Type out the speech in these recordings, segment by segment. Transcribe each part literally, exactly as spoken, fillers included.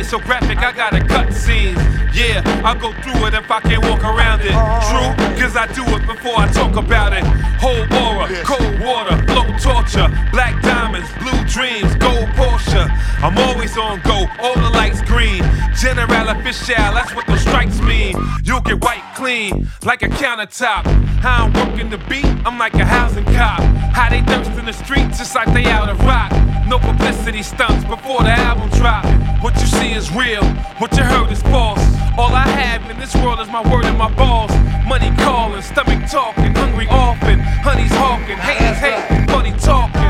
so graphic, I gotta cut scenes. Yeah, I'll go through it if I can't walk around it. True, cause I do it before I talk about it. Whole aura, cold water, low torture, black diamonds, blue dreams, gold Porsche. I'm always on go, all the lights green. General official, that's what those stripes mean. You'll get wiped clean, like a countertop. How I'm working the beat, I'm like a housing cop. How they thirst in the streets, just like they out of rock. No publicity stunts before the album drop. What you see is real, what you heard is false. All I have in this world is my word and my balls. Money calling, stomach talking, hungry orphan. Honey's hawking, haters hate, money talking.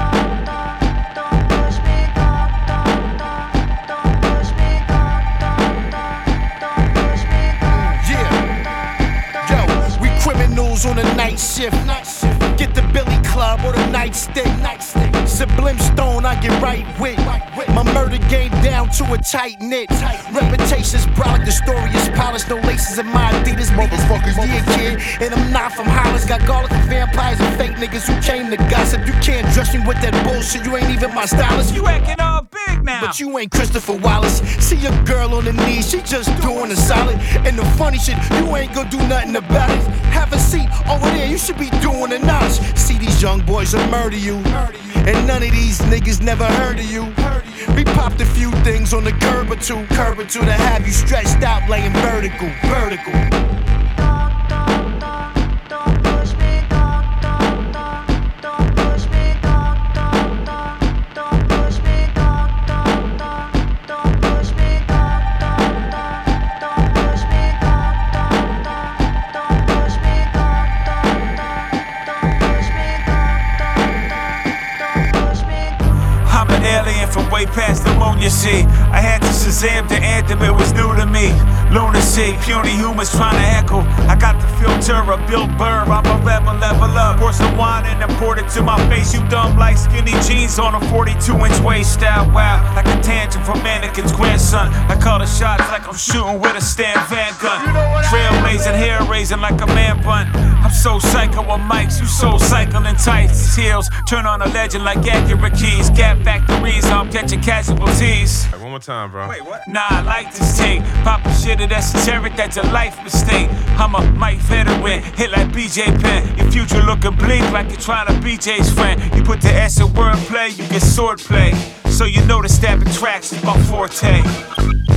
Yeah. Yo, we criminals on a night shift. Get the Billy Club or the nightstick. Sublime Stone, I get right with. My murder game down to a tight knit. Reputation's brolic, the story is polished. No laces in my Adidas, motherfuckers. Yeah, kid, and I'm not from Hollis. Got garlic and vampires and fake niggas who came to gossip. You can't dress me with that bullshit. You ain't even my stylist. You acting all big now, but you ain't Christopher Wallace. See a girl on the knees, she just doing a solid. And the funny shit, you ain't gonna do nothing about it. Have a seat over there, you should be doing a knowledge. See these young boys will murder you, and none of these niggas never heard of you. We popped a few things on the curb or two, curb or two to have you stretched out, laying vertical, vertical. From way past ammonia, see. I had to Shazam the anthem, it was new to me. Lunacy, puny humans trying to echo. I got the filter of Bill Burr, I'm a rebel, level up. Pour some wine and then poured it to my face. You dumb like skinny jeans on a forty-two inch waist style. Wow, like a tangent from Mannequin's grandson. I call the shots like I'm shooting with a Stan Van gun. Trailblazing, hair raising like a man bun. I'm so psycho with mics, you so cycling tights. Heels turn on a legend like accurate keys. Gap factories, I'm catching casualties. Hey, one more time, bro. Wait, what? Nah, I like this tape. Poppin' shit at esoteric, that's a life mistake. I'm a Mike veteran, hit like B J Penn. Your future looking bleak like you're trying to be Jay's friend. You put the S in wordplay, you get swordplay. So you know the stabbing tracks is my forte.